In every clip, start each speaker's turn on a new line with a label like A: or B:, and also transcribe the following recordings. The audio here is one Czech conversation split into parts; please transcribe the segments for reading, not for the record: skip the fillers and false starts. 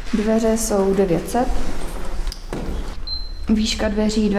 A: Dveře jsou 900, výška dveří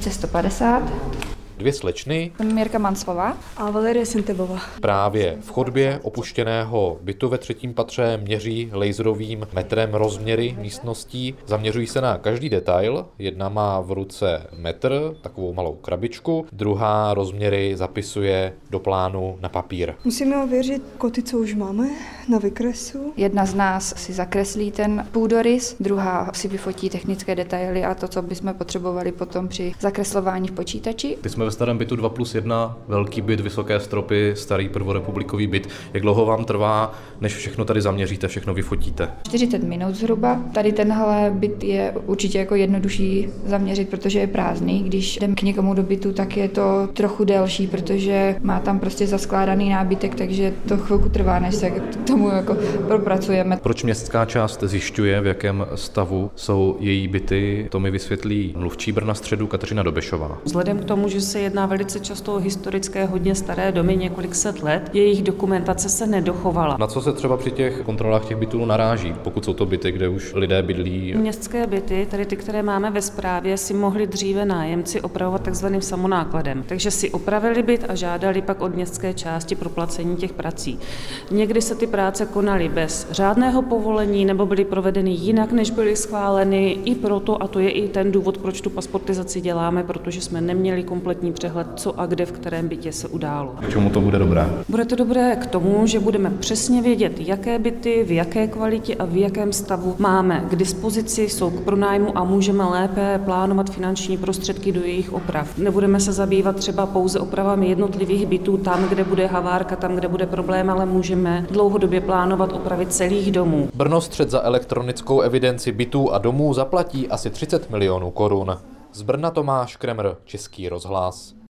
A: 2150.
B: Dvě slečny.
A: Jsem Mirka Manclová.
C: A Valerie Sintebová.
B: Právě v chodbě opuštěného bytu ve 3. patře měří laserovým metrem rozměry místností. Zaměřují se na každý detail. Jedna má v ruce metr, takovou malou krabičku, druhá rozměry zapisuje do plánu na papír.
C: Musíme ověřit koty, co už máme na vykresu.
A: Jedna z nás si zakreslí ten půdorys, druhá si vyfotí technické detaily a to, co bychom potřebovali potom při zakreslování v počítači.
D: Teď jsme ve starém bytu 2+1, velký byt, vysoké stropy, starý prvorepublikový byt. Jak dlouho vám trvá, než všechno tady zaměříte, všechno vyfotíte?
A: 40 minut zhruba. Tady tenhle byt je určitě jako jednodušší zaměřit, protože je prázdný. Když jdem k někomu do bytu, tak je to trochu delší, protože má tam prostě zaskládaný nábytek, takže to chvilku trvá, než se k tomu jako propracujeme.
D: Proč městská část zjišťuje, v jakém stavu jsou její byty? To mi vysvětlí mluvčí Brna Středu Kateřina Dobešová.
E: Vzhledem k tomu, že se jedná velice často o historické, hodně staré domy, několik set let, jejich dokumentace se nedochovala.
D: Na co se třeba při těch kontrolách těch bytů naráží, pokud jsou to byty, kde už lidé bydlí?
E: Městské byty, tady ty, které máme ve správě, si mohli dříve nájemci opravovat takzvaným samonákladem. Takže si opravili byt a žádali pak od městské části proplacení těch prací. Někdy se ty práce konaly bez řádného povolení nebo byly provedeny jinak, než byly schváleny. I proto, a to je i ten důvod, proč tu pasportizaci děláme, protože jsme neměli kompletní přehled, co a kde v kterém bytě se událo.
D: K čemu to bude dobré?
E: Bude to dobré k tomu, že budeme přesně vědět, jaké byty, v jaké kvalitě a v jakém stavu máme k dispozici, jsou k pronájmu a můžeme lépe plánovat finanční prostředky do jejich oprav. Nebudeme se zabývat třeba pouze opravami jednotlivých bytů tam, kde bude havárka, tam, kde bude problém, ale můžeme dlouhodobě plánovat opravy celých domů.
B: Brno Střed za elektronickou evidenci bytů a domů zaplatí asi 30 milionů korun. Z Brna Tomáš Kremr, Český rozhlas.